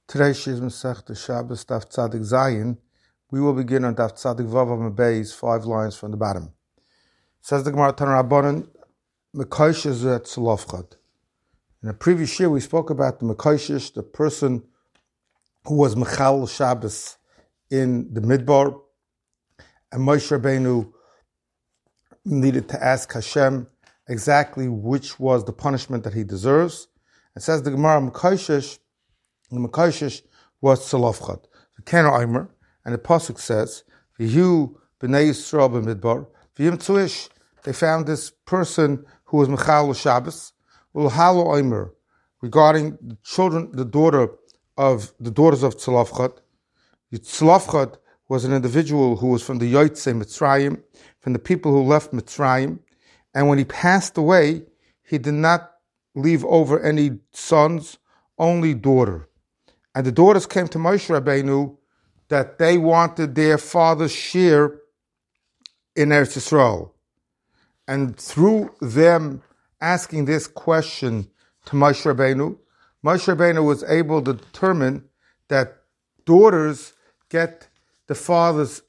Today is Masechta Shabbos Daf Tzadik Zayin. We will begin on Daf Tzadik Vav Mabei's 5 lines from the bottom. Says the Gemara Tanur Rabbanan, Mekoshes et Tzolofchad. In the previous year, we spoke about the Mekoshes, the person who was Mechal Shabbos in the Midbar, and Moshe Rabbeinu needed to ask Hashem exactly which was the punishment that he deserves. It says the Gemara Mekoshes. The Mekoshes was Tzolofchad. The Keno Eimer, and the Pasuk says, V'yu b'nei Yisrael b'midbar, v'yim tzuish, they found this person who was Mechal Shabbos, Ulhalo Eimer, regarding the children, the daughters of Tzolofchad. Tzolofchad was an individual who was from the Yotzei Mitzrayim, from the people who left Mitzrayim, and when he passed away, he did not leave over any sons, only daughter. And the daughters came to Moshe Rabbeinu that they wanted their father's share in Eretz Yisrael. And through them asking this question to Moshe Rabbeinu was able to determine that daughters get the father's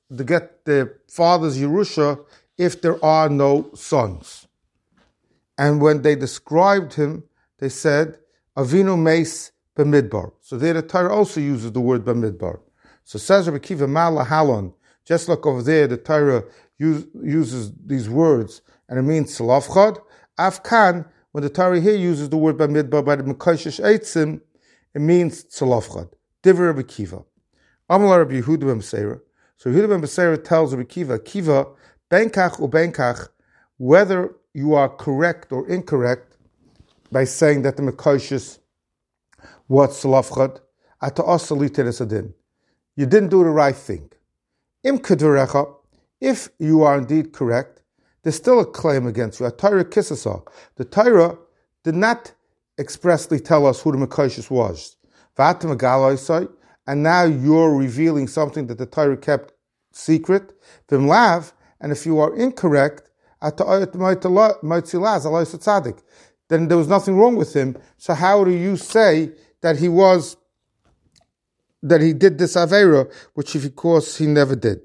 Yerusha if there are no sons. And when they described him, they said, Avinu meis b'midbar. So there the Torah also uses the word b'midbar. So says Rabbi Akiva Mala Halon, just like over there the Torah uses these words and it means Tzolofchad. Afkan, when the Torah here uses the word b'midbar by the Mekoshesh Eitzim, it means Tzolofchad. Divrei Rabbi Akiva. Amar Rabbi Yehuda ben Beseira. So Yehuda ben Beseira tells Rabbi Akiva, benkach u benkach, whether you are correct or incorrect by saying that the Mekoshesh was Tzolofchad, ata asali teresadin. You didn't do the right thing. Im kedverecha, if you are indeed correct, there's still a claim against you. A Torah kisasa. The Torah did not expressly tell us who the Mekoshesh was. V'atem agalaisai, and now you're revealing something that the Torah kept secret. V'mlav, and if you are incorrect, ata ayat moitzilaz alay tzadik, then there was nothing wrong with him. So how do you say that he did this Aveira, which of course he never did?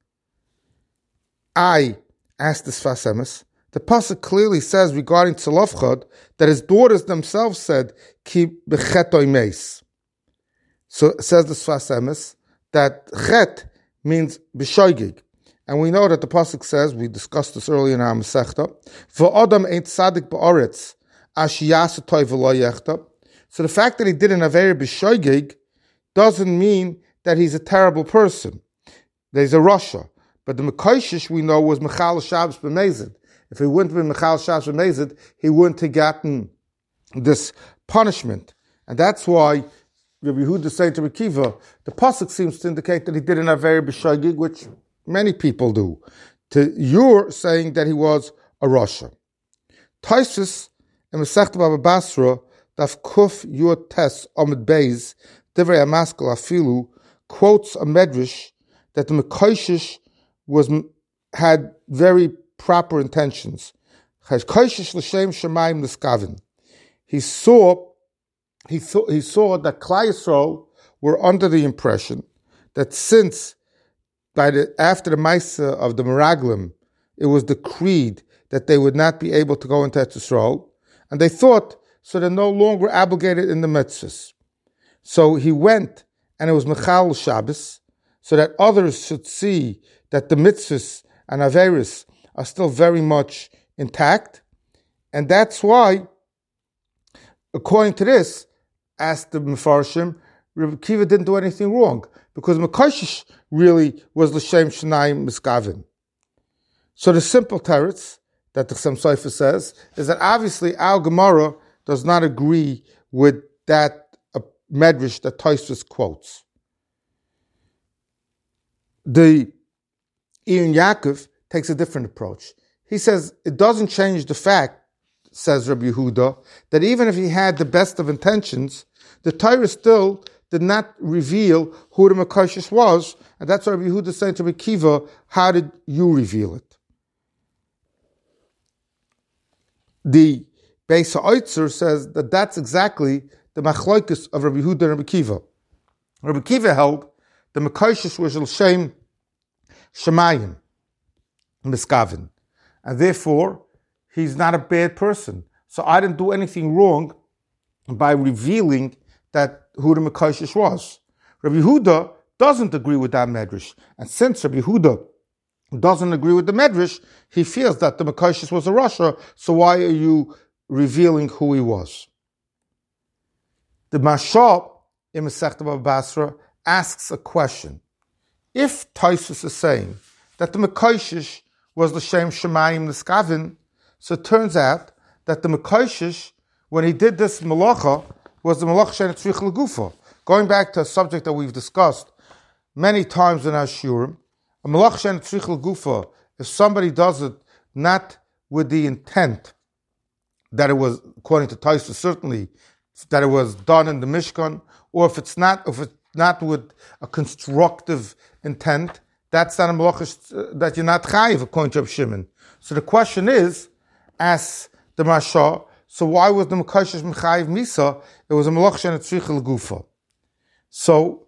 I asked the Sfas Emes. The Pasuk clearly says regarding Tzolofchad that his daughters themselves said, Ki b'chetoi meis. So it says the Sfas Emes that chet means b'shoigig. And we know that the Pasuk says, we discussed this earlier in our Masechta, V'odam ain't tzadik ba'aretz, ash yasatoi v'lo yechta. So the fact that he did an Aveira b'shoigig doesn't mean that he's a terrible person. There's a Rasha. But the Mekoshesh we know was Mechal Shabbos b'mezid. If he wouldn't have been Mechal Shabbos b'mezid, he wouldn't have gotten this punishment. And that's why Rabbi Yehuda said to Rabbi Akiva, the Pasuk seems to indicate that he did an Aveira b'shoigig, which many people do. You're saying that he was a Rasha. Taisus in Masechta Baba Basra Daf Kuf Yud Tes Amud Beis Divrei Hamaskel Afilu quotes a medrash that the Mekoshesh had very proper intentions. Koshesh l'shem shemayim l'skavin. He saw that Klal Yisrael were under the impression that since after the Maisa of the Meraglim, it was decreed that they would not be able to go into Eretz Yisrael, and they thought so they're no longer obligated in the mitzvahs. So he went, and it was Mechal Shabbos, so that others should see that the mitzvahs and Averis are still very much intact. And that's why, according to this, asked the Mefarshim, Rabbi Akiva didn't do anything wrong, because Mekoshesh really was L'Shem Shnayim Miskavin. So the simple teretz that the Chassam Sofer says is that obviously our Gemara does not agree with that medrash that Tosfos quotes. The Ian Yaakov takes a different approach. He says it doesn't change the fact, says Rabbi Yehuda, that even if he had the best of intentions, the Torah still did not reveal who the Mekoshesh was, and that's why Rabbi Yehuda said to Rabbi Akiva, how did you reveal it? The Beis HaOtzer says that that's exactly the machlokes of Rabbi Yehuda and Rabbi Akiva. Rabbi Kiva held the Mekoshish was L'Shem Shemayim Miskavin, and therefore he's not a bad person. So I didn't do anything wrong by revealing that who the Mekoshish was. Rabbi Yehuda doesn't agree with that medrash, and since Rabbi Yehuda doesn't agree with the medrash, he feels that the Mekoshish was a Rasha. So why are you revealing who he was? The Mashal in Masechta Bava Basra asks a question. If Tosfos is saying that the Mekoshish was L'Shem Shemayim Niskavin, so it turns out that the Mekoshish, when he did this malacha, was the malacha she'en tzrich l'gufa. Going back to a subject that we've discussed many times in our shiurim, a malacha she'en tzrich l'gufa, if somebody does it not with the intent that it was, according to Tosfos, certainly that it was done in the Mishkan, or if it's not with a constructive intent, that's not a malacha that you're not chayiv, according to Reb Shimon. So the question is, as the Mashal, so why was the Mekoshish Mechayiv Misa? It was a malacha she'en tzrich l'gufa. So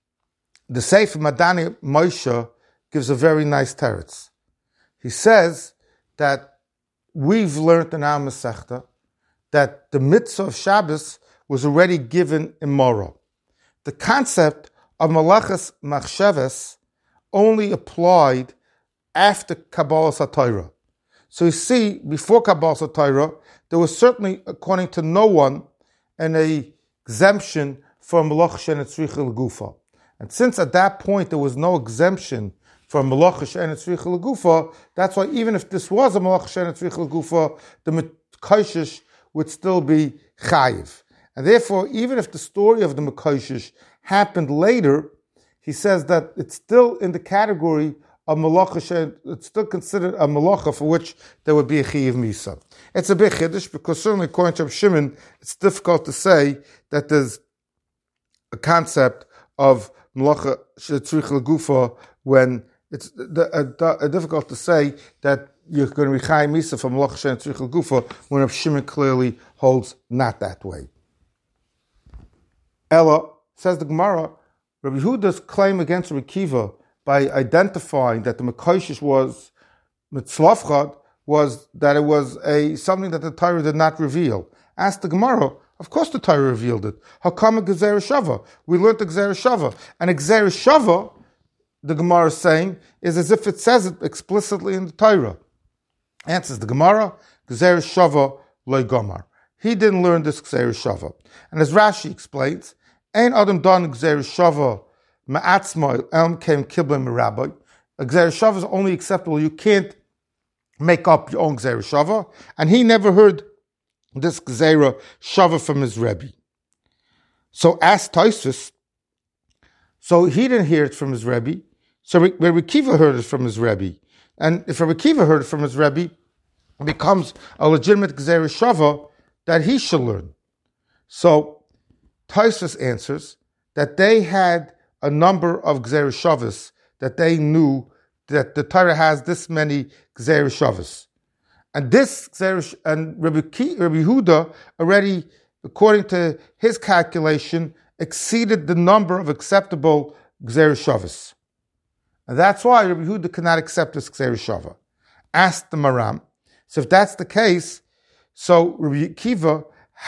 the Sefer Madani Moshe gives a very nice teretz. He says that we've learned in our Masechta that the mitzvah of Shabbos was already given in Morah. The concept of Malachas Machsheves only applied after Kabbalah HaTorah. So you see, before Kabbalah HaTorah, there was certainly, according to no one, an exemption for Malacha she'en tzrich l'gufa. And since at that point there was no exemption for Malacha she'en tzrich l'gufa, that's why even if this was a Malacha she'en tzrich l'gufa, the Mekoshish would still be chayiv. And therefore, even if the story of the Mekoshish happened later, he says that it's still in the category of malacha, it's still considered a malacha for which there would be a chiyuv misa. It's a big chiddush because certainly according to Reb Shimon, it's difficult to say that there's a concept of malacha she'etzrich l'gufa when it's difficult to say that you're going to be chiyuv misa for malacha she'etzrich l'gufa when Reb Shimon clearly holds not that way. Ella, says the Gemara, Rabbi Yehuda's claim against Rabbi Kiva by identifying that the Mekoshish was mitzlavchad was that it was something that the Torah did not reveal. Asked the Gemara, of course the Torah revealed it. How come a Gezer Shava? We learned the Gezer Shava. And a Gezer Shava, the Gemara is saying, is as if it says it explicitly in the Torah. Answers the Gemara, Gezer Shava loy gomar. He didn't learn this Gezer Shava. And as Rashi explains, Ein Adam don Gezer Shava ma'atzmo elm came kiblim rabbi. A Gezer Shava is only acceptable. You can't make up your own Gezer Shava. And he never heard this Gezer Shava from his Rebbe. So asked Tosfos, so he didn't hear it from his Rebbe. So Rabbi Kiva heard it from his Rebbe. And if Rabbi Kiva heard it from his Rebbe, it becomes a legitimate Gezer Shava that he should learn. So Tosfos answers that they had a number of Gezer Shavas that they knew that the Torah has this many Gezer Shavas. And this and Rabbi Yehuda already, according to his calculation, exceeded the number of acceptable Gezer Shavas. And that's why Rabbi Yehuda cannot accept this Gezer Shava. Asked the Maram. So if that's the case, so Rabbi Kiva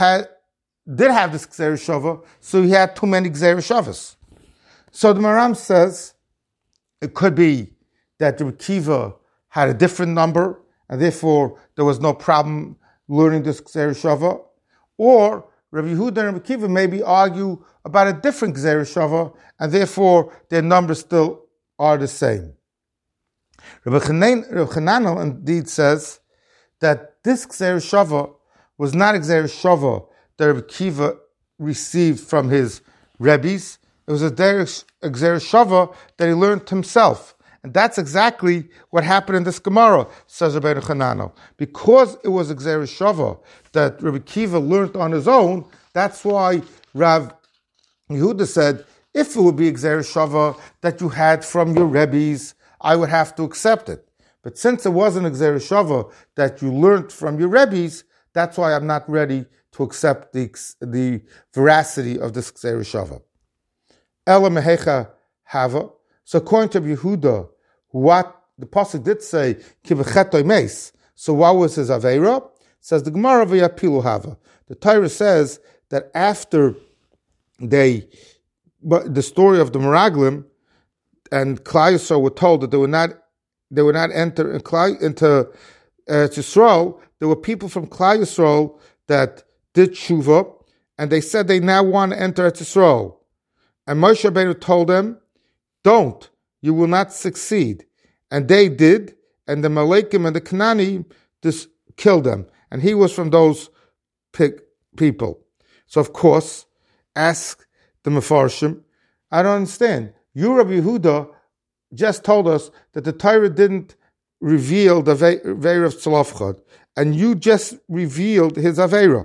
did have this Gezer Shava, so he had too many Gezer Shavas. So the Maram says it could be that Rabbi Kiva had a different number, and therefore there was no problem learning this Gezer Shava. Or Rabbi Yehuda and Rabbi Kiva maybe argue about a different Gezer Shava, and therefore their numbers still are the same. Rabbi Chananel indeed says that this Gezer Shava was not a Gezer Shava that Rabbi Kiva received from his Rebbes. It was a Gezer Shava that he learned himself. And that's exactly what happened in this Gemara, says Rabbi Chananel. Because it was a Gezer Shava that Rabbi Kiva learned on his own, that's why Rav Yehuda said, if it would be a Gezer Shava that you had from your Rebbes, I would have to accept it. But since it wasn't a Gezer Shava that you learned from your Rebbes, that's why I'm not ready to accept the veracity of this Gezer Shava. Ela mehecha hava. So according to Yehuda, what the pasuk did say, ki b'chetoi meis. So what was his aveira? Says the Gemara v'yapilu hava. The Torah says that after the story of the Meraglim and Klal Yisrael were told that they would not enter into Yisrael, there were people from Klal Yisrael that did tshuva, and they said they now want to enter Yisrael. And Moshe Rabbeinu told them, don't, you will not succeed. And they did, and the Malakim and the Kanani just killed them. And he was from those people. So of course, ask the Mefarshim, I don't understand. You, Rabbi Yehuda, just told us that the Torah didn't reveal the Aveira of Tzlofchad, and you just revealed his Aveira.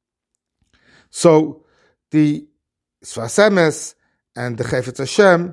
So the Sfas Emes and the Chayfetz Hashem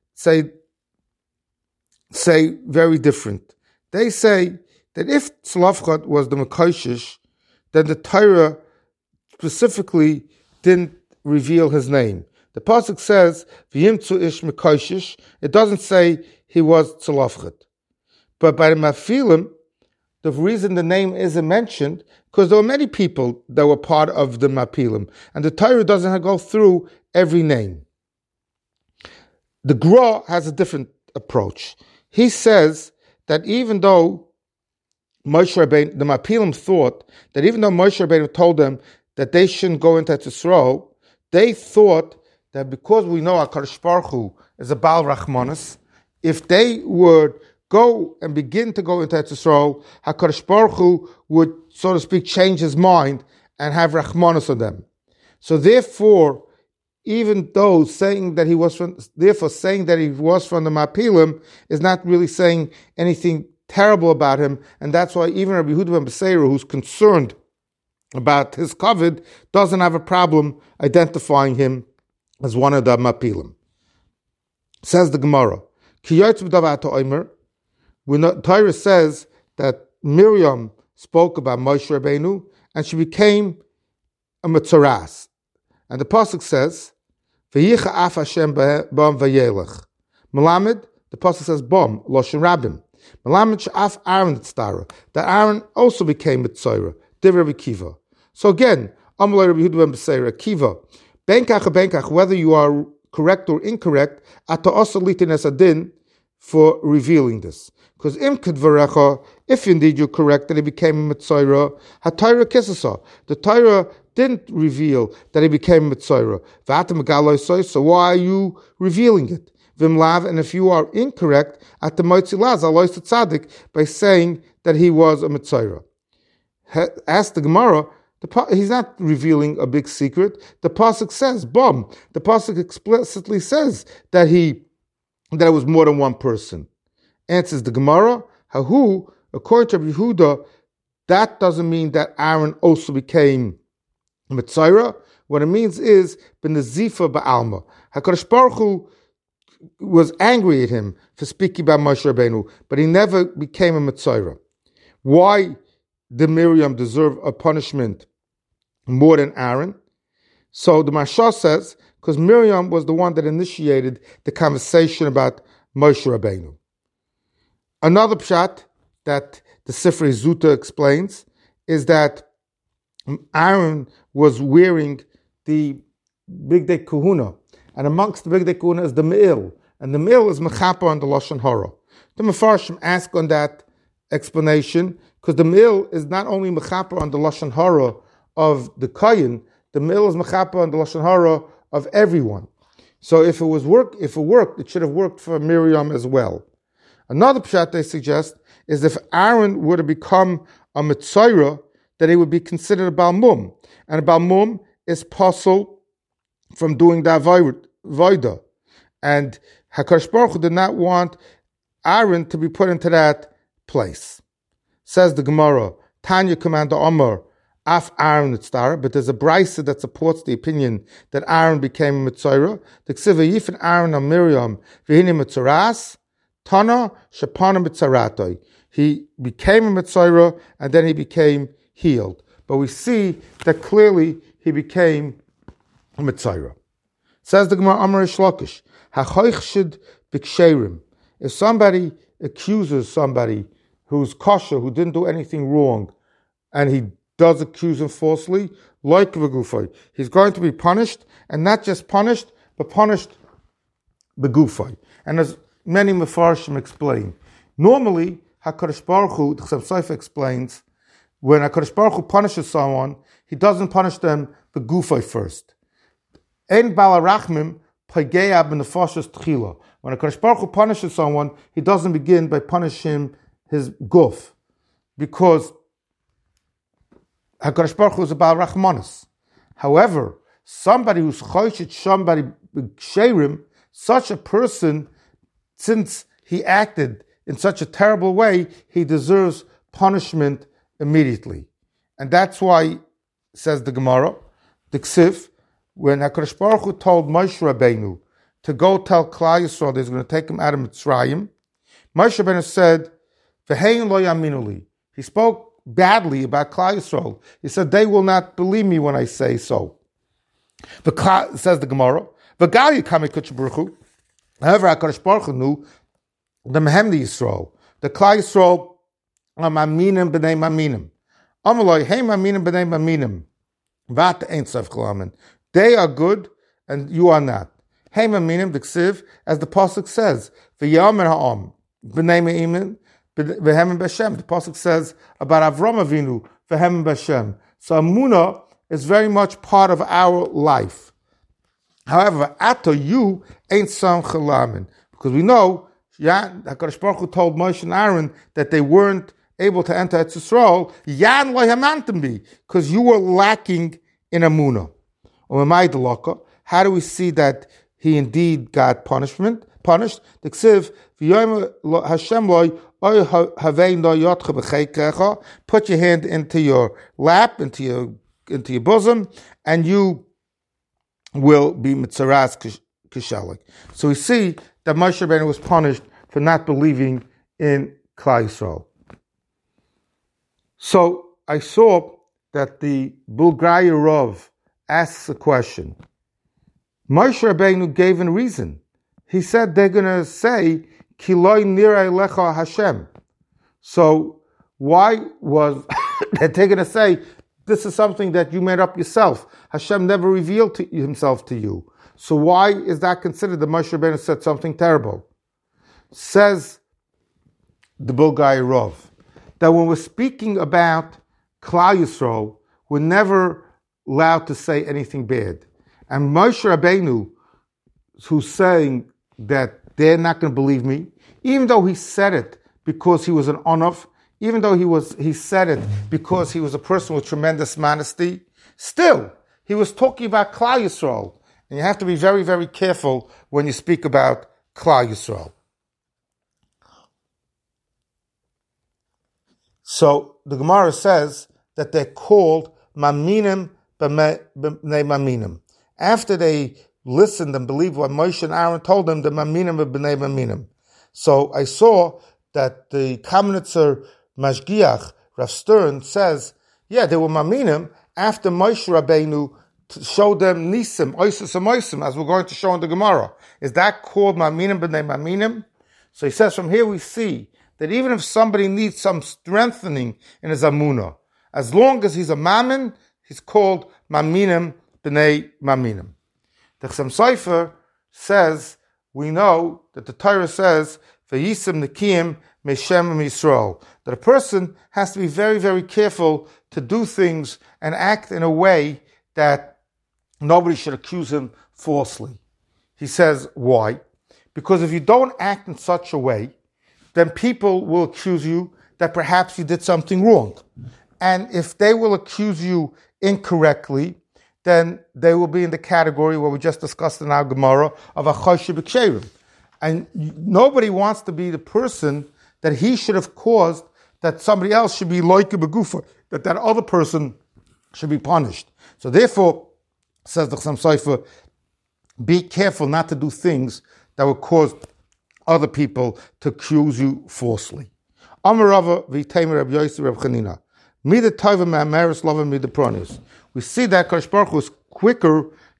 say very different. They say that if Tzlofchad was the Mekoshish, then the Torah specifically didn't reveal his name. The pasuk says, "V'yimtzu ish mekoshish." It doesn't say he was Tzlofchad. But by the Mafilim, the reason the name isn't mentioned, because there were many people that were part of the Mapilim, and the Torah doesn't go through every name. The Gra has a different approach. He says that even though Moshe Rabbeinu, the Mapilim thought that even though Moshe Rabbeinu told them that they shouldn't go into Yisrael, they thought that because we know HaKadosh Baruch Hu is a Baal Rachmanis, if they would go and begin to go into Yisrael, HaKadosh Baruch Hu would, so to speak, change his mind and have Rachmanis on them. So therefore, even though saying that he was from the Mapilim is not really saying anything terrible about him, and that's why even Rabbi Yehuda ben Beseira, who's concerned about his covet, doesn't have a problem identifying him as one of the Mapilim. Says the Gemara, when the Torah says that Miriam spoke about Moshe Rabbeinu, and she became a Metzoras. And the pasuk says, "V'yicha af Hashem b'am v'yelech." Melamed, the pasuk says, "Bom loshen rabim." Melamed she'af Aaron tzara, that Aaron also became Mitzora. Divrei Rabbi Kiva. So again, Amalei Rabbi Yehuda ben Beseira, Kiva, benkach, whether you are correct or incorrect, ata also litin es adin for revealing this. Because im kedvarecha, if indeed you're correct that he became a Mitzora, ha-Torah kisasa, the Torah didn't reveal that he became a Mitzora. So why are you revealing it? Vimlav, and if you are incorrect, at the Moitzilaz, alois tzaddik, by saying that he was a Mitzora. Ask the Gemara, he's not revealing a big secret. The pasuk says, "Bom." The pasuk explicitly says that it was more than one person. Answers the Gemara, Hahu, according to Yehuda, that doesn't mean that Aaron also became Mitzora. What it means is ben Zifa ba'alma. HaKadosh Baruch Hu was angry at him for speaking about Moshe Rabbeinu, but he never became a Mitzora. Why did Miriam deserve a punishment more than Aaron? So the Maharsha says, because Miriam was the one that initiated the conversation about Moshe Rabbeinu. Another pshat that the Sifrei Zuta explains is that Aaron was wearing the Bigdei Kahuna, and amongst the Bigdei Kahuna is the Me'il, and the Me'il is Mechapa on the Lashon Hara. The Mefarshim ask on that explanation, because the Me'il is not only Mechapa on the Lashon Hara of the Kayin, the Me'il is Mechapa on the Lashon Hara of everyone. So if it worked, it should have worked for Miriam as well. Another pshat they suggest is if Aaron would have become a Mitzora, that he would be considered a Balmum. And a Balmum is possible from doing the Avodah. And HaKadosh Baruch Hu did not want Aaron to be put into that place. Says the Gemara, Tanya Commander Omar, Af Aaron Mitzvah, but there's a brisa that supports the opinion that Aaron became a Mitzora. The Ksiva Yifin Aaron and Miriam, Vihini Mitzoras, Tana Shapana Mitzaratoi. He became a Mitzora and then he became healed. But we see that clearly he became a Mitzora. Says the Gemara, Amar Shlokish, HaChoichshid b'ksherim. If somebody accuses somebody who's kosher, who didn't do anything wrong, and he does accuse him falsely, like begufay, he's going to be punished, and not just punished, but punished begufay. And as many Mefarshim explain, normally HaKadosh Baruch Hu, the Chasam Sofer explains, when HaKadosh Baruch Hu punishes someone, he doesn't punish them begufay first. Ein bal harachmim pageya b'nefashos tchila. When HaKadosh Baruch Hu punishes someone, he doesn't begin by punishing his guf, because HaKadosh Baruch Hu is a bal rachmanis. However, somebody who's choshit somebody b'ksherim, such a person, since he acted in such a terrible way, he deserves punishment immediately. And that's why, says the Gemara, the Ksiv, when HaKadosh Baruch Hu told Moshe Rabbeinu to go tell Klal Yisrael that he's going to take him out of Mitzrayim, Moshe Rabbeinu said, V'hein lo yaminu li. He spoke badly about Klal Yisrael. He said, they will not believe me when I say so. Says the Gemara, V'gal yikam HaKadosh Baruch Hu. However, HaKadosh Baruch Hu knew the Mehem Yisrael, the Klal Yisrael, Maminim b'nei Maminim. Amaloi, hey Maminim b'nei Maminim. Vat ein sof chalamin. They are good, and you are not. Hey Maminim, the Ksiv, as the Pasuk says, V'yamer ha'am, b'nei Me'imin, v'hem b'Hashem. The Pasuk says about Avram Avinu, v'hem b'Hashem. So Amunah is very much part of our life. However, Ato, you ain't some chalamin. Because we know, HaKadosh Baruch Hu told Moshe and Aaron that they weren't able to enter Eretz Yisrael, Yan lo hamantem bi, because you were lacking in Amunah. How do we see that he indeed got punished? The Ksiv, Hashem loy, put your hand into your lap, into your bosom, and you will be mitzaras kishalek. So we see that Moshe Rabbeinu was punished for not believing in Klal Yisrael. So I saw that the Bulgari Rav asks a question. Moshe Rabbeinu gave a reason. He said they're going to say, Ki lo nirei lecha Hashem. So why was that they're going to say, this is something that you made up yourself? Hashem never revealed himself to you. So why is that considered that Moshe Rabbeinu said something terrible? Says the Bulgari Rav, that when we're speaking about Klal Yisrael, we're never allowed to say anything bad. And Moshe Rabbeinu, who's saying that they're not going to believe me, even though he said it because he was an onof, even though he said it because he was a person with tremendous modesty, still, he was talking about Klal Yisrael. And you have to be very, very careful when you speak about Klal Yisrael. So the Gemara says that they're called Maminim b'nei Maminim. After they listened and believed what Moshe and Aaron told them, the Maminim b'nei Maminim. So I saw that the Kamenitzer Mashgiach, Rav Stern, says, yeah, they were Maminim after Moshe Rabbeinu showed them Nisim, Oisus and Moisim, as we're going to show in the Gemara. Is that called Maminim b'nei Maminim? So he says from here we see that even if somebody needs some strengthening in his Amunah, as long as he's a Mammon, he's called Maminim b'nei Maminim. The Chasam Sofer says, we know that the Torah says, V'yisim Nikiyim Meshem Yisrael, that a person has to be very, very careful to do things and act in a way that nobody should accuse him falsely. He says, why? Because if you don't act in such a way, then people will accuse you that perhaps you did something wrong. And if they will accuse you incorrectly, then they will be in the category where we just discussed in our Gemara of a chosheh b'ksherim. And nobody wants to be the person that he should have caused that somebody else should be loike begufa, that other person should be punished. So therefore, says the Chasam Sofer, be careful not to do things that will cause other people to accuse you falsely. Amar Rava v'Tamer Reb Yosef Reb Chanina. Mida tova me'ameres lova mida pronis. We see that Kadosh Baruch Hu is quicker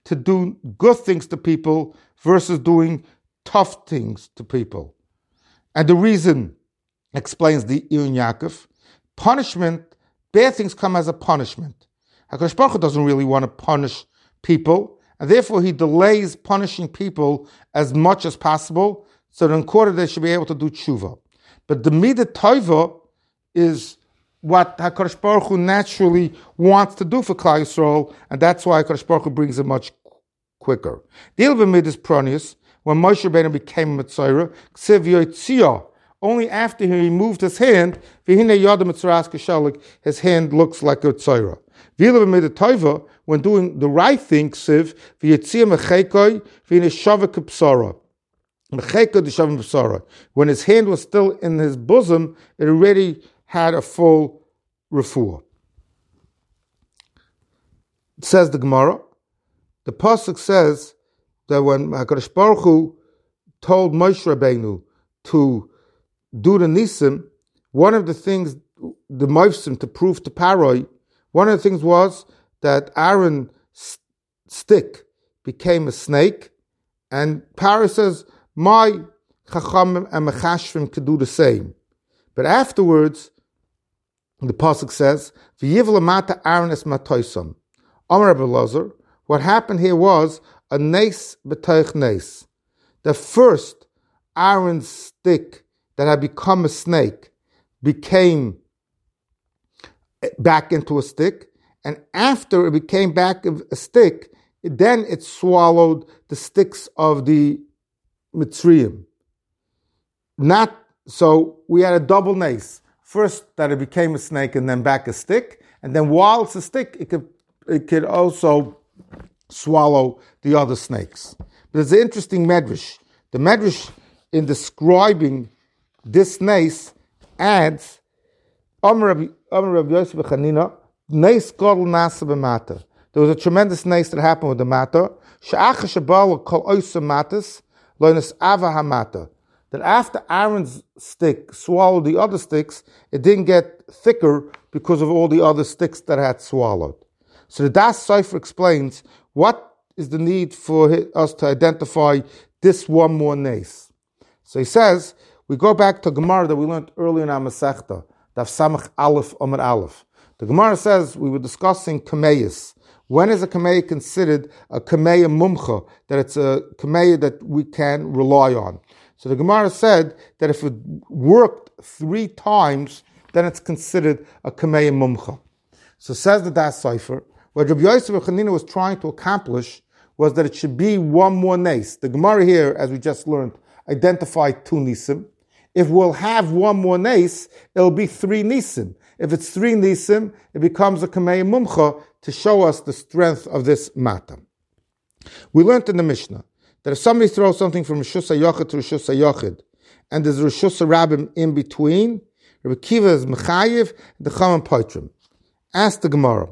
to do good things to people versus doing tough things to people. And the reason explains the Iyun Yaakov. Punishment, bad things come as a punishment. HaKadosh Baruch Hu doesn't really want to punish people, and therefore he delays punishing people as much as possible, so that in quarter they should be able to do tshuva. But the midah tova is what HaKadosh Baruch Hu naturally wants to do for Klal Yisrael, and that's why HaKadosh Baruch Hu brings it much quicker. The Ilva Midas Pronius, when Moshe Rabbeinu became a Mitzorah, Ksiv Yotziyah, only after he removed his hand, his hand looks like a Tzorah. V'ilva Midas Tova, when doing the right thing, Ksiv Yotziyah Mechekoi, V'neshava K'psara. When his hand was still in his bosom, it already had a full refuah. It says the Gemara, the pasuk says that when HaKadosh Baruch Hu told Moshe Rabbeinu to do the nisim, one of the things, the moifsim, to prove to Paroi, one of the things was that Aaron's stick became a snake, and Paroi says, my chachamim and mechashvim could do the same. But afterwards, the pasuk says, "V'yiv lamata Aaron es matoisam." Amar Rabbi Elazar, what happened here was a nes b'toich nes. The first Aaron's stick that had become a snake became back into a stick, and after it became back a stick, then it swallowed the sticks of the Mitzrayim. Not so we had a double nes. First that it became a snake and then back a stick, and then while it's a stick, it could also swallow the other snakes. But there's an interesting medrash. The medrash in describing this nes adds Amar Rabbi Yosef Chanina, nes gadol nasa b'mata. There was a tremendous nes that happened with the matter. She'acha shabal kol oisa matas. That after Aaron's stick swallowed the other sticks, it didn't get thicker because of all the other sticks that it had swallowed. So the Das Sofer explains what is the need for us to identify this one more nes. So he says, we go back to Gemara that we learned earlier in our Masechta, Daf Samach Aleph Amar Aleph. The Gemara says we were discussing Kameyas. When is a kameya considered a kameya mumcha, that it's a kameya that we can rely on? So the Gemara said that if it worked 3 times, then it's considered a kameya mumcha. So says the Das Sofer, what Rabbi Yosef Chanina was trying to accomplish was that it should be one more nes. The Gemara here, as we just learned, identified 2 nisim. If we'll have one more nes, it'll be 3 nisim. If it's 3 nisim, it becomes a kameya mumcha, to show us the strength of this matter. We learned in the Mishnah that if somebody throws something from Rishus HaYochid to Rishus HaYochid, and there's Rishus HaRabim in between, Rabbi Kiva is Mechayiv, the Chachamim Poitrim. Ask the Gemara,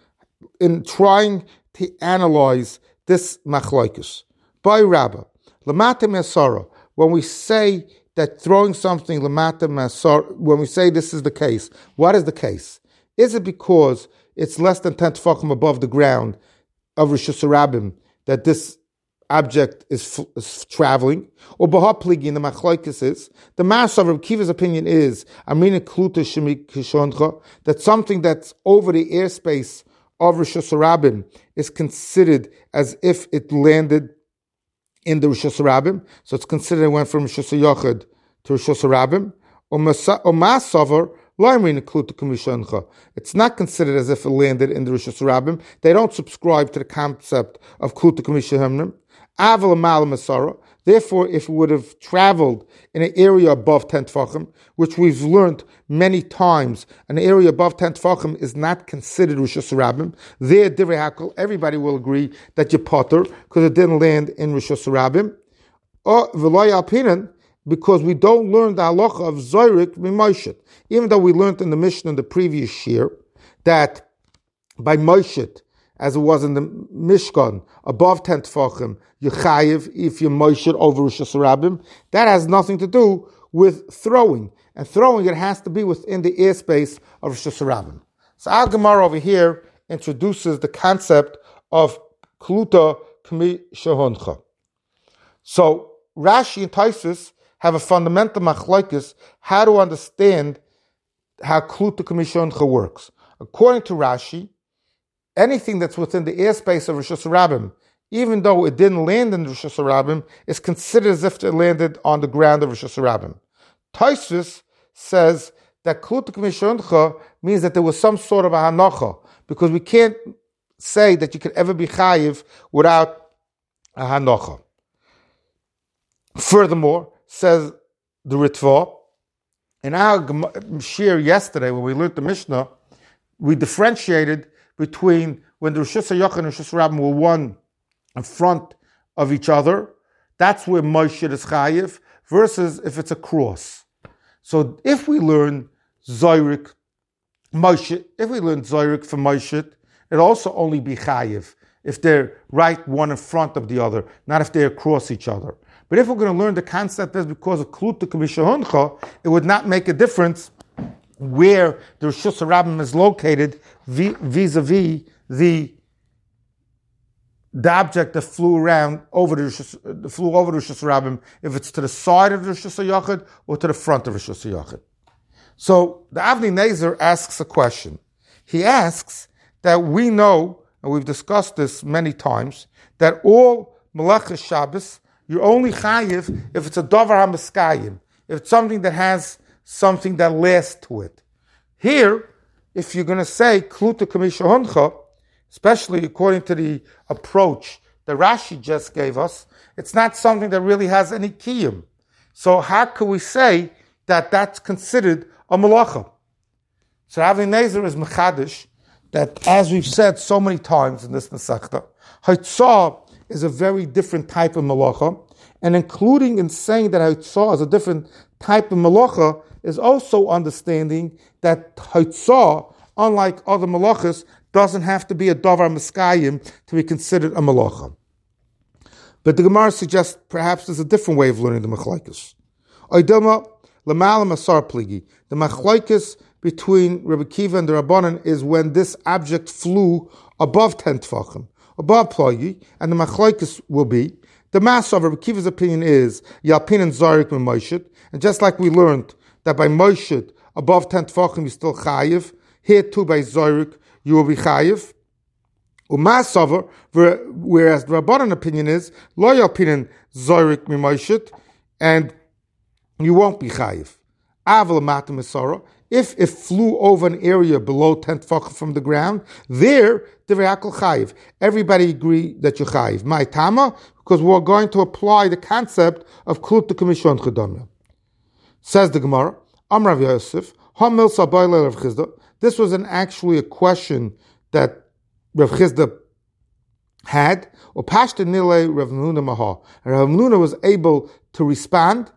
in trying to analyze this machlokes, by Rabbah, Lamata Masara, when we say that throwing something Lamata Masara, when we say this is the case, what is the case? Is it because it's less than 10 tefachim above the ground of Rishus HaRabim that this object is traveling? Or Baha Pligi, the machlokes is, the master of Rabbi Kiva's opinion is, Amrina Kluta Shemi Kishoncha, that something that's over the airspace of Rishus HaRabim is considered as if it landed in the Rishus HaRabim. So it's considered it went from Rishus HaYochid to Rishus HaRabim. Or Masavar, it's not considered as if it landed in the Rishus HaRabim. They don't subscribe to the concept of Kluta K'misha Hamrim. Therefore, if it would have traveled in an area above 10 tefachim, which we've learned many times, an area above 10 tefachim is not considered Rishus HaRabim. There, Divrei Hakol, everybody will agree that you're potter because it didn't land in Rishus HaRabim. Or V'lo Alpinan, because we don't learn the halacha of Zoyrik Mimoshet. Even though we learned in the Mishnah in the previous year that by Moshet, as it was in the Mishkan, above 10 tefachim, you chayiv if you Moshet over Rishus HaRabim, that has nothing to do with throwing. And throwing, it has to be within the airspace of Rishus HaRabim. So our Gemara over here introduces the concept of Kluta Kmi Shehoncha. So Rashi and Taisus have a fundamental machlokes how to understand how Kluta Kmi Shehoncha works. According to Rashi, anything that's within the airspace of Rosh Hashanah, even though it didn't land in Rosh Hashanah, is considered as if it landed on the ground of Rosh Hashanah. Taisus says that Kluta Kmi Shehoncha means that there was some sort of a hanacha, because we can't say that you could ever be chayiv without a hanacha. Furthermore, says the Ritva, in our shir yesterday when we learned the Mishnah, we differentiated between when the Rosh Hashanah and Rosh Hashanah were one in front of each other, that's where Moshe is chayiv, versus if it's a cross. So if we learn Zoyrik Moshe, if we learn Zoyrik for Moshe, it also only be chayiv if they're right one in front of the other, not if they're across each other. But if we're going to learn the concept is because of Kluta Kmi Shehoncha, it would not make a difference where the Rosh Hashanah is located vis-a-vis the object that flew around over the Rosh Hashanah, if it's to the side of the Rosh Hashanah or to the front of the Rosh Hashanah. So the Avnei Nezer asks a question. He asks that we know, and we've discussed this many times, that all Melachas Shabbos, you're only chayiv if it's a davar hamiskayim, if it's something that has something that lasts to it. Here, if you're going to say Kluta Kmi Shehoncha, especially according to the approach that Rashi just gave us, it's not something that really has any kiyum. So how can we say that that's considered a malacha? So Avnei Nezer is mechadish that, as we've said so many times in this Masechta, Haitzah is a very different type of malacha, and including in saying that Haitzah is a different type of malacha is also understanding that Haitzah, unlike other malachas, doesn't have to be a davar miskayim to be considered a malacha. But the Gemara suggests perhaps there's a different way of learning the machlokes. Oidilma l'malam asar pligi. The machlokes between Rabbi Kiva and the Rabbanan is when this object flew above 10 tefachim, above plagi, and the machlokes will be the mass of Rabbi Kiva's opinion is Yalpin and Zoyrik and Moshe, and just like we learned that by Moshe above 10 tefachim you still chayiv, here too by Zoyrik you will be chayiv. Umasavar, whereas the Rabbanan opinion is Lo Yalpin and Zoyrik Moshe, and you won't be chayiv. Aval matam esara. If it flew over an area below 10 tefachim from the ground, there, Divrei chayiv. Everybody agree that you're chayiv. My tama, because we're going to apply the concept of Kluta Kmi Shehoncha Damya. Says the Gemara, Amar Rav Yosef, Hamil Sabayla Rav Chizda. This was actually a question that Rav Chizda had. Opashta Nile Rav Menuna Maha. Rav Menuna was able to respond.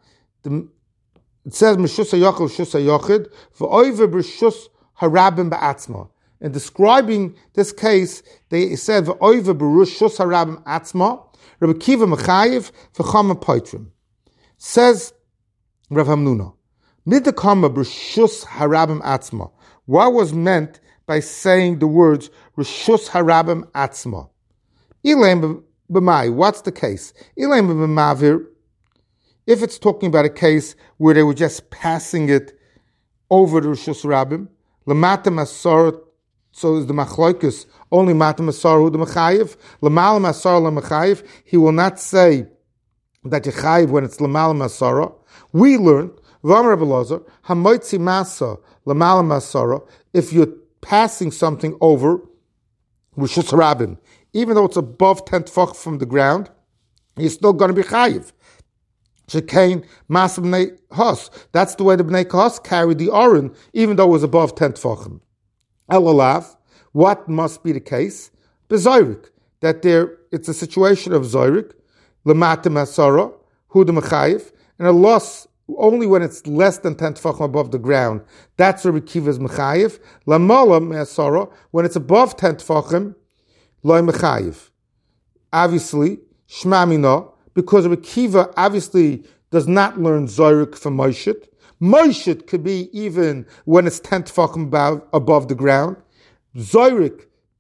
It says Meshus HaYochid, Shus HaYochid, V'oiver B'Shus HaRabim Ba'atzma. In describing this case, they said V'oiver B'Shus HaRabim Atzma, Rabbi Kiva Mechayiv, V'chama Poitrim. Says Rav Hamnuna, Midakama B'Shus HaRabim Atzma. What was meant by saying the words Rishus HaRabim Atzma? Ilaim B'mai, what's the case? Ilaim B'mavir, if it's talking about a case where they were just passing it over the Rishus Rabim, L'mata Masar, so is the Machloikus only Mata Masar hu the Mechayiv, L'mal Masar L'Mechayiv, he will not say that you chayiv when it's L'mal Masara. We learned, V'amar Rabbi Elazar, Hamoitzi Masa L'mal Masara, if you're passing something over Rishus Rabim, even though it's above 10 tefach from the ground, you're still going to be chayiv. Shekain Mas B'nei Hos. That's the way the B'nei Hos carried the Aron, even though it was above 10 tefachim. Elalav, what must be the case? B'Zoyrik, that it's a situation of Zoyrik, L'mata Masara, Hu the Mechayiv, and a loss only when it's less than 10 tefachim above the ground. That's Rabbi Kiva's Mechayiv. L'mala Masara, when it's above 10 tefachim, Lo Mechayiv. Obviously, Shma Mina, because Rabbi Kiva obviously does not learn Zoyrik from Moshe. Moshe could be even when it's 10 tefachim above the ground. Zoyrik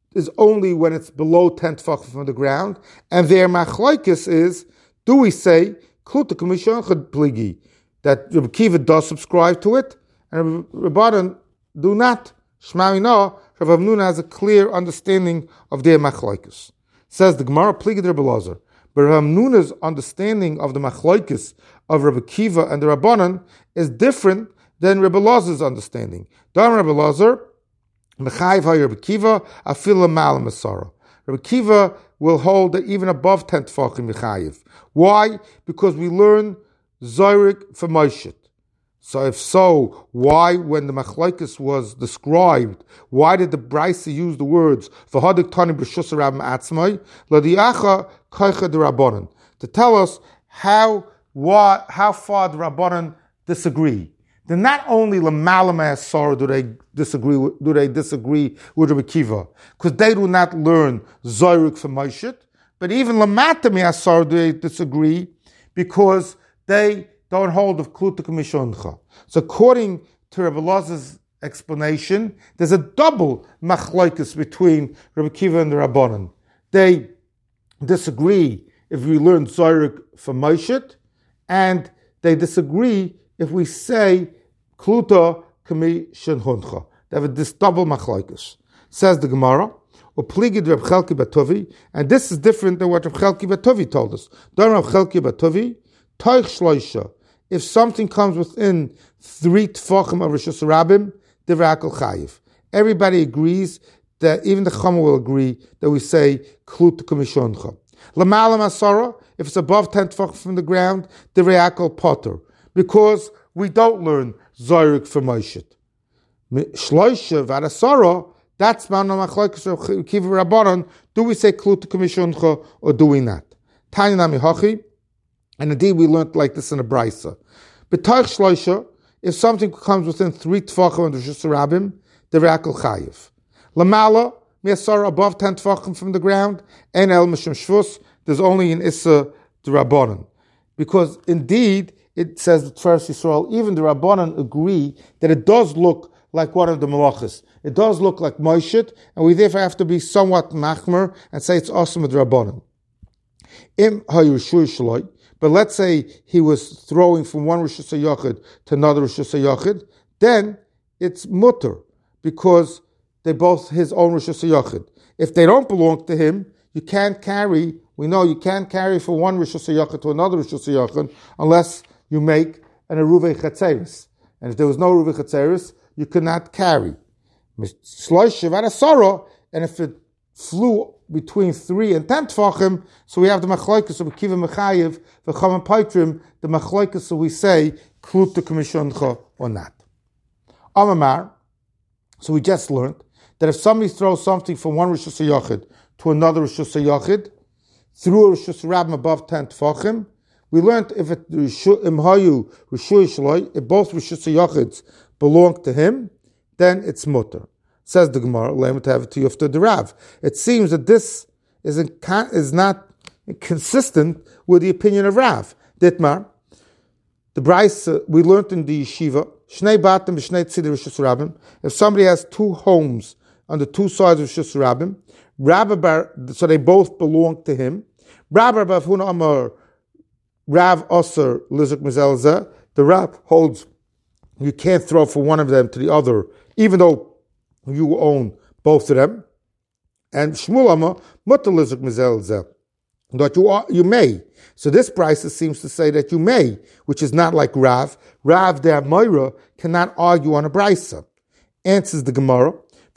is only when it's below 10 tefachim from the ground, and their machlokes is, do we say, Kluta K'mishon Chad Pligi, that Rabbi Akiva does subscribe to it, and Rabbanan do not. Shema Mina, Rav Hamnuna has a clear understanding of their machlokes. Says the Gemara, Pligi Rabbi Elazar. But Rav Hamnuna's understanding of the machlokes of Rabbi Akiva and the Rabbanan is different than Rabbi Elazar's understanding. Dam Rabbi Elazar, Mechayiv ha Rabbi Akiva, afil l'mal masara. Rabbi Akiva will hold that even above 10 tefachim Mechayiv. Why? Because we learn Zorik for Moshe. So if so, why, when the machlokes was described, why did the Brisa use the words v'hadik tani b'reshus rabim atzmai l'diacha koicha d'Rabbanan, to tell us how far the Rabbanan disagree? Then not only l'malam ha'asara do they disagree with Rabbi Akiva, because they do not learn Zorik for Moshe, but even l'matam ha'asara do they disagree because they don't hold of Kluta K'mishoncha. So according to Rabbi Elazar's explanation, there's a double machlokes between Rabbi Akiva and the Rabbanan. They disagree if we learn Zorik from Moshe, and they disagree if we say Kluta K'mishoncha. They have this double machlokes. Says the Gemara, Upligid Reb Chelki Batovi, and this is different than what Reb Chelki Batovi told us. Don Reb Chelki Batovi, Toich Shloisha. If something comes within 3 tefachim of Reshus Rabim, Divrakal Chayiv. Everybody agrees that, even the Chama will agree that we say Klut K'mishoncha. L'malam Asara, if it's above 10 tefachim from the ground, Divrakal Potter, because we don't learn Zorik for Moshe. Shloisha V'Asara, that's Ma'ana Machlokes of Akiva Rabbanan. Do we say Klut K'mishoncha or do we not? Tanya Nami Hachi. And indeed, we learned like this in a brisa. B'taich shloisha, if something comes within 3 tefachim of the Reshus Rabim, the Rakal Chayiv. Lamala, miasara, above 10 tefachim from the ground, and el mishum shvus, there's only an issa the Rabbanan. Because indeed, it says that first Yisrael, even the Rabbanan agree that it does look like one of the malachas. It does look like Moshe, and we therefore have to be somewhat machmer and say it's awesome with Rabbanan. Im hayushu shloi. But let's say he was throwing from one Rosh Hashanah to another Rosh Hashanah, then it's mutter, because they're both his own Rosh Hashanah. If they don't belong to him, you can't carry, we know you can't carry from one Rosh Hashanah to another Rosh Hashanah unless you make an Eruvei Chatzeris. And if there was no Eruvei Chatzeris, you could not carry. And if it flew between 3 and 10 tefachim, so we have the machlokes of Akiva Mechayiv, the Chama Paitrim, the machlokes, so we say Kluta K'mishoncha or not. Amamar, so we just learned that if somebody throws something from one Rosh Hashanah to another Rosh Hashanah through a Rosh Hashanah above 10 tefachim, we learned if it imhayu Rishu Shloi, if both Rosh Hashanahs belong to him, then it's mutter. Says the Gemara, it seems that this is not consistent with the opinion of Rav. Ditmar, the Brisa we learned in the yeshiva, Shnei Batim v'Shnei Tzidei Reshus Rabim. If somebody has 2 homes on the 2 sides of Reshus Rabim, so they both belong to him. Rabbi Bar Huna Amar Rav Osir Lizuk Mizelzeh. The Rav holds you can't throw from one of them to the other, even though you own both of them. And Shmuel Amar Mutter Lizuk Mizelzeh, that you may. So this Brisa seems to say that you may, which is not like Rav. Rav the Amoira cannot argue on a Brisa. Answers the Gemara,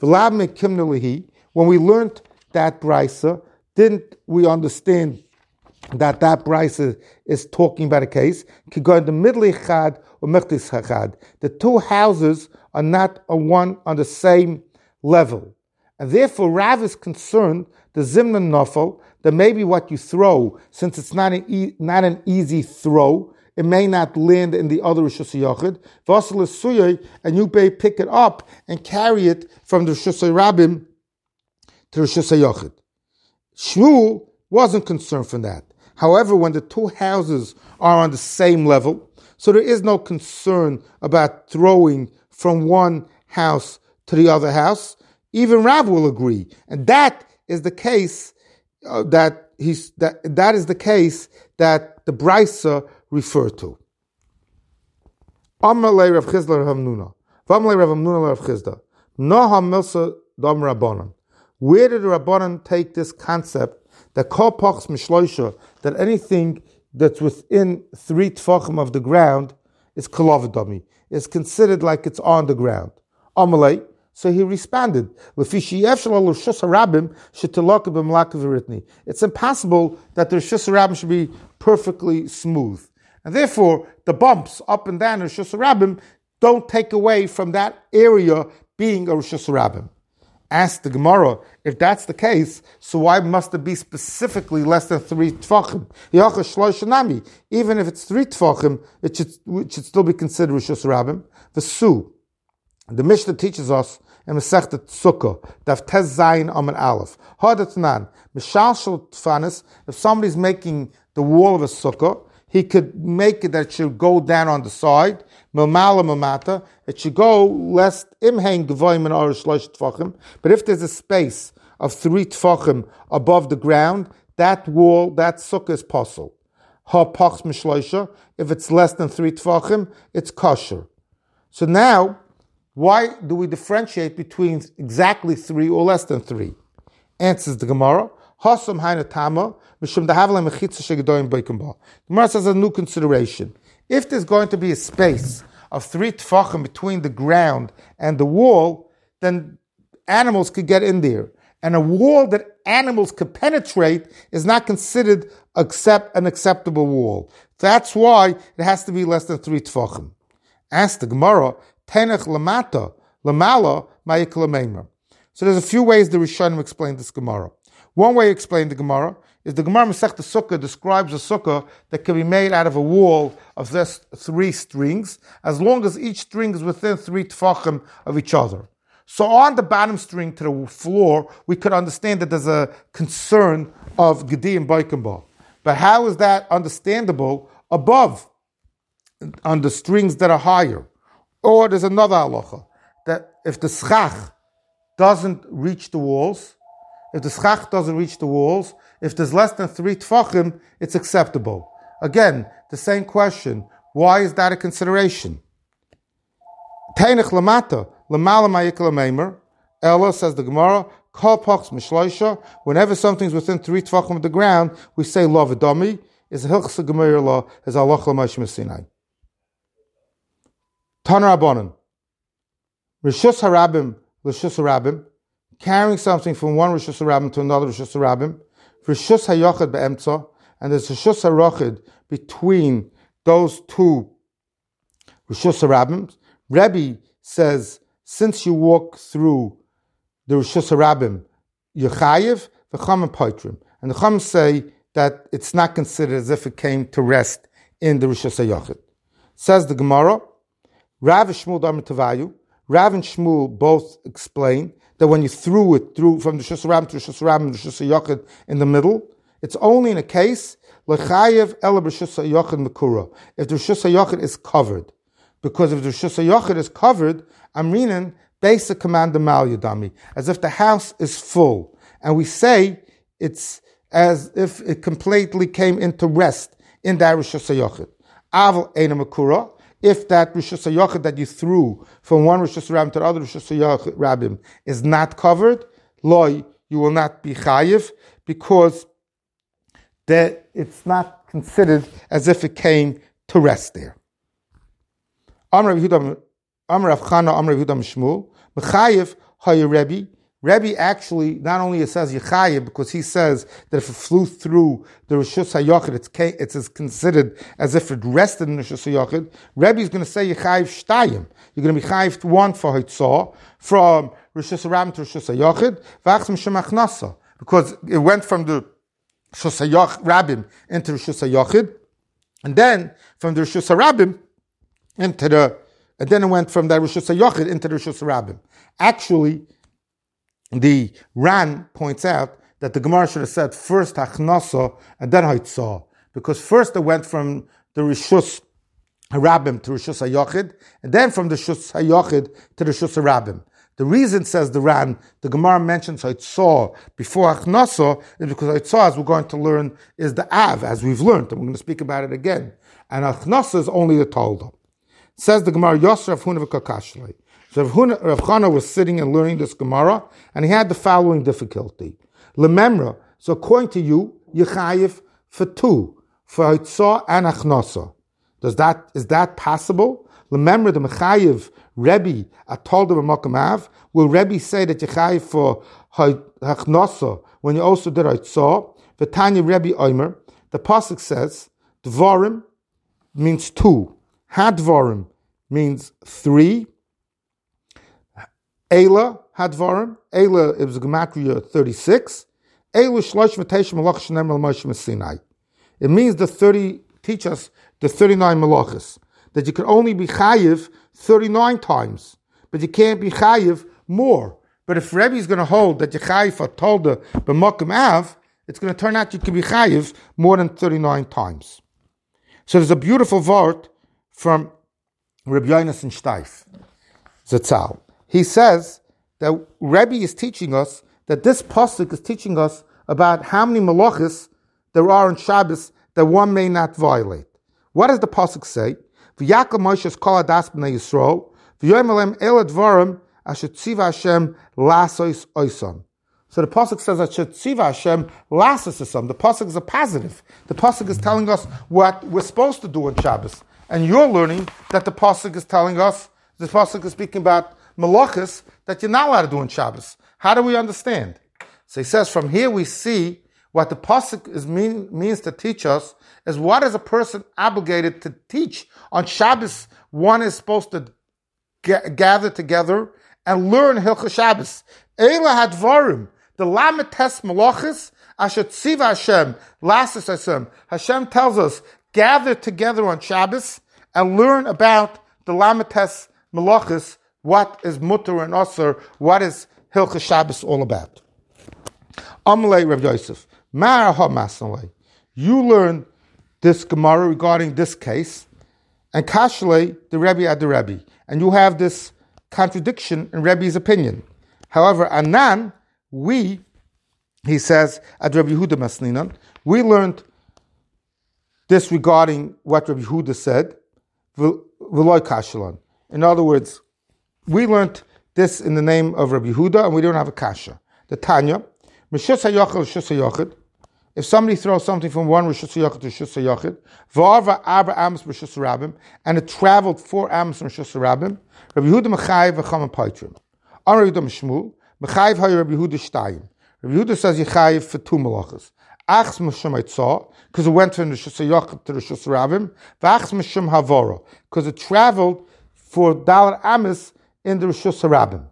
when we learned that Brisa, didn't we understand that Brisa is talking about a case? The 2 houses are not on the same level. And therefore Rav is concerned, the Zimnan Nofel, that maybe what you throw, since it's not an easy throw, it may not land in the other Rosh Hashanah, and you may pick it up and carry it from the Rosh Hashanah to Rosh Hashanah. Shmuel wasn't concerned for that. However, when the 2 houses are on the same level, so there is no concern about throwing from one house to the other house, Even Rav will agree. And that is the case that is the case that the Brisa referred to. Amalei Rav Chizda Rav Hamnuna. V'amalei Rav Hamnuna Rav Chizda. Noha milsa dam Rabbanan. Where did the Rabbanan take this concept that kol pachs mishloisha, that anything that's within 3 tfachim of the ground is kolavidami, is considered like it's on the ground? Amalei. So he responded, it's impossible that the Rishus Harabim should be perfectly smooth. And therefore, the bumps up and down the Rishus Harabim don't take away from that area being a Rishus Harabim. Ask the Gemara, if that's the case, so why must it be specifically less than 3 tfachim? Even if it's 3 tfachim, it should still be considered Rishus Harabim. The Mishnah teaches us in Masechta Sukkah, Daf Tez Zayin Amar Aleph. Hadatnan, Mishal Shel Tfanis, if somebody's making the wall of a sukkah, he could make it that it should go down on the side, Milmala Milmata, it should go lest Imhang Gvoim and Arish Shlosh Tfachim, but if there's a space of 3 Tfachim above the ground, that wall, that sukkah is possible. Ha Pachs Mishloisha, if it's less than 3 Tfachim, it's kosher. So now, why do we differentiate between exactly 3 or less than 3? Answers the Gemara. Hasam haina tama mishum dahavle mechitza shegedoyim boikamba. The Gemara says a new consideration. If there's going to be a space of 3 tfachim between the ground and the wall, then animals could get in there. And a wall that animals could penetrate is not considered an acceptable wall. That's why it has to be less than 3 tfachim. Ask the Gemara. Tenech lamata, lamala, ma'ikla meimer. So there's a few ways the Rishonim explain this Gemara. One way to explain the Gemara is the Gemara Masechta Sukkah describes a sukkah that can be made out of a wall of just 3 strings, as long as each string is within 3 tfachim of each other. So on the bottom string to the floor, we could understand that there's a concern of Gedi and Boikamba. But how is that understandable above, on the strings that are higher? Or there's another halacha, that if the schach doesn't reach the walls, if there's less than 3 tfachim, it's acceptable. Again, the same question, why is that a consideration? Teinich lamata, lamala ma'ikla meimer, Ella, says the Gemara, kol pachs mishloisha, whenever something's within 3 tfachim of the ground, we say lo v'dami, is a hilchsa gemir law, is halacha l'moshe Sinai. Tana Rabbanan, Rishus Harabim, Rishus Harabim, carrying something from one Rishus Harabim to another Rishus Harabim, Rishus Hayochid be'emtza, and there's Rishus Harochid between those 2 Rishus Harabim. Rebbe says, since you walk through the Rishus Harabim, you're chayiv, v'cham and poitrim. And the chum say that it's not considered as if it came to rest in the Rishus Hayochid. Says the Gemara, Rav and Shmuel Rav and Shmuel both explain that when you threw it through from the Rishus Harabim to Rishus Harabim and Rishus Hayochid in the middle, it's only in a case l'chayev ela b'Rishus Hayochid mekura, if the Rishus Hayochid is covered. Because if the Rishus Hayochid is covered, amrinan basic command mal yadami, as if the house is full, and we say it's as if it completely came into rest in that Rishus Hayochid. Aval eina mekura. If that Rishus Hayochid that you threw from one Rishus Harabim to the other Rishus Harabim is not covered, loy, you will not be chayiv, because that it's not considered as if it came to rest there. Amar Rav Chana, Amar Rav Yehuda Shmuel, Mechayiv Hayi Rebbe. Rebbe actually not only says Yechayiv because he says that if it flew through the Rishus Hayochid, it's considered as if it rested in the Rishus Hayochid. Rebbe is going to say Yechayiv Shtayim. You're going to be Chayiv 1 for Hitzah from Rishus Harabim to Rishus Hayochid, V'achzim Shemachnasa, because it went from the Rishus Harabim into Rishus Hayochid, and then from the Rishus Harabim and then it went from the Rishus Hayochid into the Rishus Harabim. Actually, the Ran points out that the Gemara should have said first Hachnasa and then Haitzah, because first it went from the Rishus Harabim to Rishus Hayochid, and then from the Rishus Hayochid to the Rishus Harabim. The reason, says the Ran, the Gemara mentions Haitzah before Achnasa is because Haitzah, as we're going to learn, is the Av, as we've learned, and we're going to speak about it again. And Achnasa is only the Tolda. Says the Gemara, Yosef Rav Huna v'Kakashlei. So Rav Chana was sitting and learning this Gemara, and he had the following difficulty. Lememra, so according to you, Yechayev for two, for Haitzah and Achnasa. Is that possible? Remember the Mechayev Rebbe Atolda b'Makom Av. Will Rebbe say that Yechayev for Achnasa when you also did Haitzah? V'Tanya Rebbe Omer. The pasuk says Dvarim means two. Hadvarim means three. Eila Hadvarim. Eila, it was a gematria 36. Eila Shlosh v'Teish Malach Shenem El Moshe Sinai. It means teach us the 39 malachas. That you can only be chayiv 39 times, but you can't be chayiv more. But if Rebbe is going to hold that you chayiv for tolda b'makom av, it's going to turn out you can be chayiv more than 39 times. So there's a beautiful vart from Rabbi Yonasan Shteif Zatzal. He says that Rebbe is teaching us that this pasuk is teaching us about how many malachas there are in Shabbos that one may not violate. What does the pasuk say? V'yakal Moshe kol adas b'nei Yisrael v'yoyim alem el advarim asher tziva Hashem lasos oisam. So the pasuk says asher tziva Hashem lasos oisam. The pasuk is a positive. The pasuk is telling us what we're supposed to do on Shabbos, and you're learning that the pasuk is telling us. The pasuk is speaking about malachas that you're not allowed to do on Shabbos. How do we understand? So he says from here we see what the pasuk means to teach us is what is a person obligated to teach. On Shabbos, one is supposed to gather together and learn Hilchah Shabbos. Eila hadvarim, the lametes malachis, asher tziva Hashem, lasis Hashem. Hashem tells us, gather together on Shabbos and learn about the lametes malachis, what is mutter and asur, what is Hilchah Shabbos all about. Amalei Rav Yosef. You learn this Gemara regarding this case, and Kashlei, the Rebbe ad the Rebbe, and you have this contradiction in Rebbe's opinion. However, Anan, he says, ad Rabbi Yehuda Masninan, we learned this regarding what Rabbi Yehuda said, v'loy kashalan. In other words, we learned this in the name of Rabbi Yehuda, and we don't have a kasha. The Tanya, Meshus HaYochel Shus HaYochid. If somebody throws something from one Rishus HaYochid to Rishus HaYochid, V'arva Arba Amos Rishus HaRabim, and it traveled 4 Amos from Rishus HaRabim, Rabbi Yehuda Mechayev V'chama Paitrim. On Rabbi Yehuda Meshmul, Mechayev Hay Rabbi Yehuda Shtayim. Rabbi Yehuda says Yechayev for 2 malachas. Achs Meshum Haitzah, because it went from Rishus HaYochid to Rishus HaRabim, V'achs Meshum Havora, because it traveled for Dalar Amos in the Rishus HaRabim.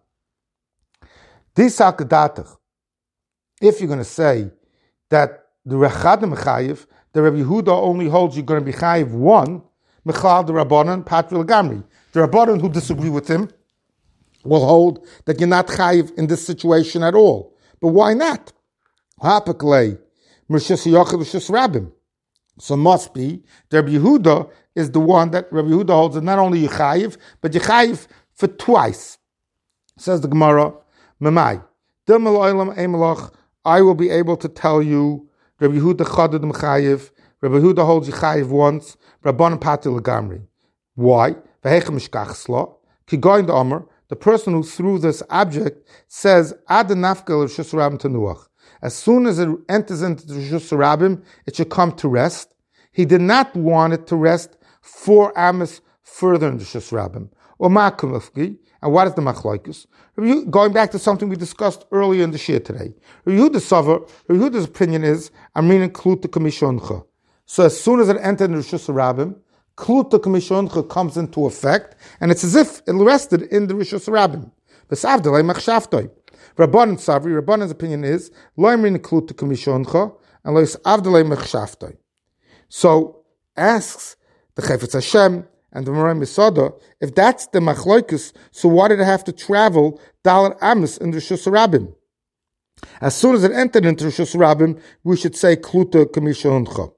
Disal Kedatach. If you're going to say that the Rechadim Mechayev, the Rabbi Yehuda only holds you're going to be Chayev 1, Mechal the Rabbanan, Patri L'Gamri. The Rabbanan who disagree with him will hold that you're not Chayev in this situation at all. But why not? Hapaklei, Rishus HaYochid, Rishus Rabim. So must be, the Rabbi Yehuda is the one that Rabbi Yehuda holds that not only Yechayev, but Yechayev for twice. Says the Gemara, Memai, Dilmal Oilam Eimelach, I will be able to tell you, Rabbi Yehuda Chadad Mechayev, Rabbi Yehuda holds Yechayev once, Rabbanan Pati L'Gamri. Why? V'hechem Mishkach Kigoyin the Omer, the person who threw this object says, Ad Nafkel of Rishus Rabim Tenuach. As soon as it enters into the Rishus Rabim, it should come to rest. He did not want it to rest 4 Amos further in the Rishus Rabim. Or Ma'akumafki. And what is the machlokes? Going back to something we discussed earlier in the shir today. Rabbi Yehuda's opinion is, Amrin Kluta Kamishoncha. So as soon as it entered in the Rishus Rabim, Kluta Kamishoncha comes into effect, and it's as if it rested in the Rishus Rabim. V'savdalei machshavtoi. Rabbanan's opinion is, Lo Amrin Kluta Kamishoncha, and Lo Yisavdalei machshavtoi. So asks the Chayfetz Hashem, and the Moray Misada, if that's the machloikus, so why did it have to travel Dalar Amos in the Rishus Rabim? As soon as it entered into Rishus Rabim, we should say Kluta Kamishoncha.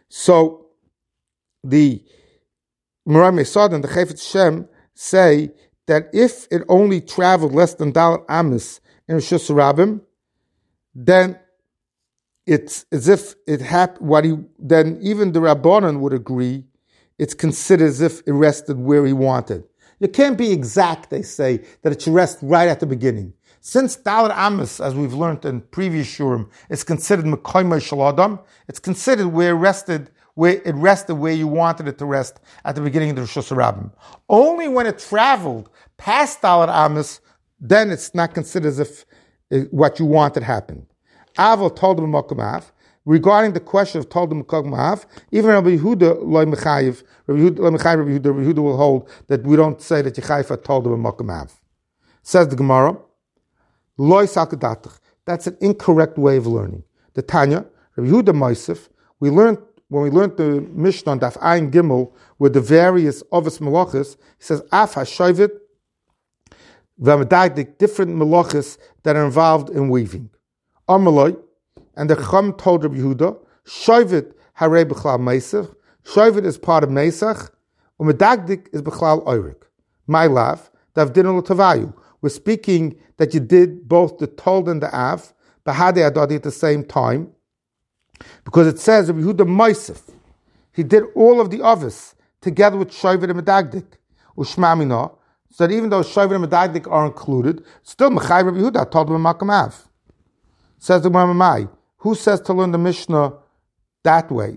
So the Moray Misada and the Chayfetz Hashem say that if it only traveled less than Dalet Amis in Rosh Hashanah, then it's as if it happened. Then even the Rabbanan would agree it's considered as if it rested where he wanted. You can't be exact, they say, that it should rest right at the beginning. Since Dalet Amis, as we've learned in previous shurim, is considered Mekoymei Shel Adam, it's considered where it rested where you wanted it to rest at the beginning of the Rosh Hashanah. Only when it traveled past Dalet Amis, then it's not considered as if what you wanted happened. Aval told him regarding the question of told him even Rabbi Yehuda loy mechayiv, Rabbi Yehuda will hold that we don't say that Yechayfa told him Makamav. Says the Gemara, loy salkadatach. That's an incorrect way of learning. The Tanya, Rabbi Yehuda Moisef, when we learned the Mishnah on Daf Ayin Gimel with the various Ovis Malachis, he says Af HaShoivit v'Amedagdik, different Malachis that are involved in weaving. Amaloi, and the Chacham told Rabbi Yehuda, Shoivit harei b'chlal Meisach. Shoivit is part of Meisach, Umedagdik is b'chlal Oirik. My lav, davdinu l'tavayu. We're speaking that you did both the told and the av, b'hadei adadi at the same time, because it says Rabbi Yehuda Meisach, he did all of the others together with Shoivit and Medagdik, u'shmamina, so that even though Shoivit and Medagdik are included, still Mechai Rabbi Yehuda told him Makam Av. Says the Gemara, who says to learn the Mishnah that way?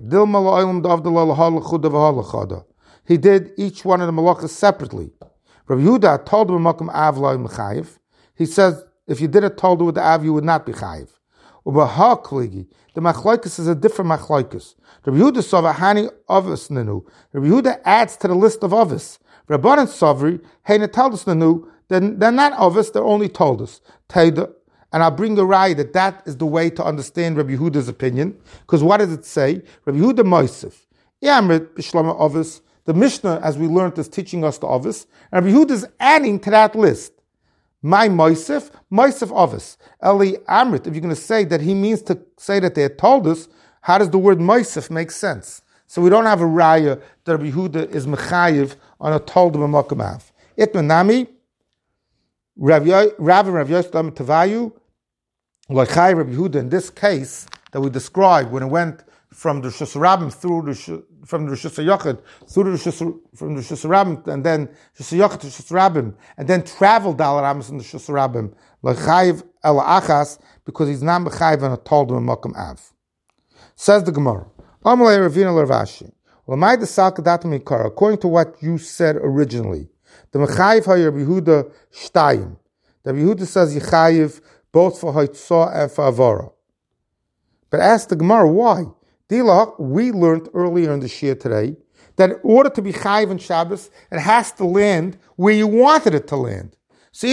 He did each one of the malachas separately. Rabbi Yehuda told him Makam Av lo mechayiv. He says if you did it told with the Av, you would not be chayiv. The machlokes is a different machlokes. Rabbi Yehuda saw hani ovis nenu. Rabbi Yehuda adds to the list of ovis. Rabbanan Savri, Heina told us nenu. They're not ovis. They're only told us. And I'll bring a raya that is the way to understand Rabbi Yehuda's opinion. Because what does it say? Rabbi Yehuda Moisef. Yamrit Bishlama Ovis. The Mishnah, as we learned, is teaching us the Ovis. And Rabbi Yehuda is adding to that list. My Moisef Ovis. Eli Amrit. If you're going to say that he means to say that they had told us, how does the word Moisef make sense? So we don't have a raya that Rabbi Yehuda is mechayiv on a told of a makamav. Itmanami, Rav and Rav Yosef Tavayu, like Rabbi Yehuda in this case that we described when it went from the Rosh Hashanah from the Rosh Hashanah through from the Rosh Hashanah and then Rosh Hashanah to Rosh Hashanah and then traveled Dalet Amis in the Rosh Hashanah like Chayiv El Achas because he's not mechayiv and told him Makam Av. Says the Gemara, Amalei Ravina L'Ravashi. Lamai the Salkadat Mikar. According to what you said originally, the mechayiv hay Rabbi Yehuda Shtayim. Rabbi Yehuda says Yechayiv both for Haitzah and for Avara. But ask the Gemara, why? Dilach, we learned earlier in the Shia today that in order to be Chayiv and Shabbos, it has to land where you wanted it to land. So,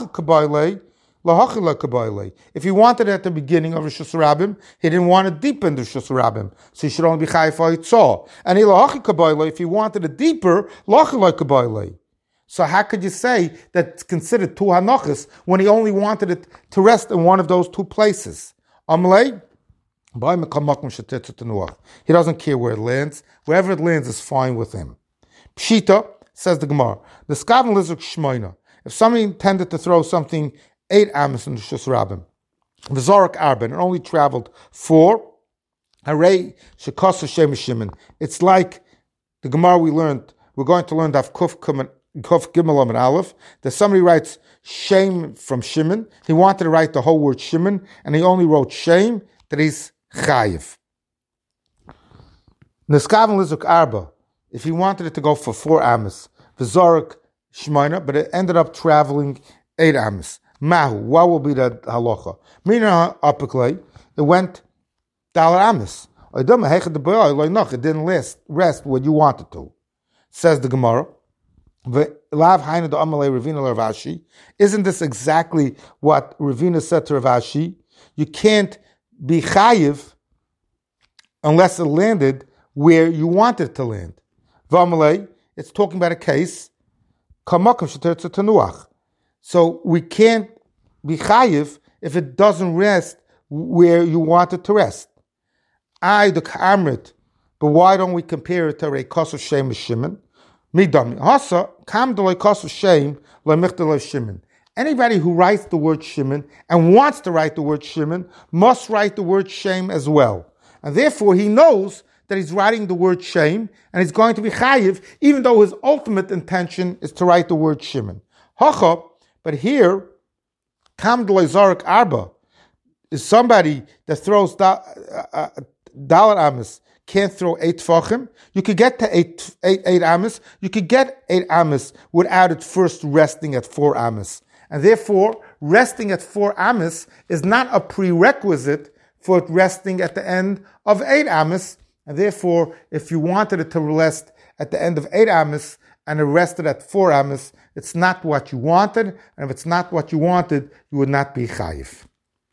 if he wanted it at the beginning of Rosh Hashanah, he didn't want it deep in the Rosh Hashanah, so he should only be Chayiv for Haitzah. And if he wanted it deeper, so how could you say that it's considered two hanachas when he only wanted it to rest in one of those two places? Amalei, he doesn't care where it lands. Wherever it lands is fine with him. Pshita, says the Gemara, the Skaven Lizuk Shmoina. If somebody intended to throw something 8 amos in the Shus Rabbim, the Zorak Arben, it only traveled 4, Harei Shekosu Shem Shimon. It's like the Gemara we learned, we're going to learn Daf Kuf Gimel and Aleph, that somebody writes Shem from Shimon. He wanted to write the whole word Shimon, and he only wrote Shem, that he's Chayiv. Neskaven Lizuk Arba, if he wanted it to go for 4 amos, the Zorak Shmoina, but it ended up traveling 8 amos. Mahu, what will be the halacha? Mina apiklei, it went Dalet amos. It didn't rest what you wanted to. Says the Gemara. Isn't this exactly what Ravina said to Rav Ashi? You can't be chayiv unless it landed where you wanted it to land. V'amalei, it's talking about a case. So we can't be chayiv if it doesn't rest where you want it to rest. The kamrit, but why don't we compare it to Reikos Shem Shimon? Midami. Hasa, kam delay kosu shame, lemichdelay shimin. Anybody who writes the word shimin and wants to write the word shimin must write the word shame as well. And therefore he knows that he's writing the word shame and he's going to be chayiv, even though his ultimate intention is to write the word shimin. Hacha, but here, kam delay zarek arba, is somebody that throws dalar amis, can't throw 8 tfachim. You could get to 8 amis. You could get 8 amis without it first resting at 4 amis. And therefore, resting at 4 amis is not a prerequisite for it resting at the end of 8 amis. And therefore, if you wanted it to rest at the end of 8 amis and it rested at 4 amis, it's not what you wanted. And if it's not what you wanted, you would not be chayiv.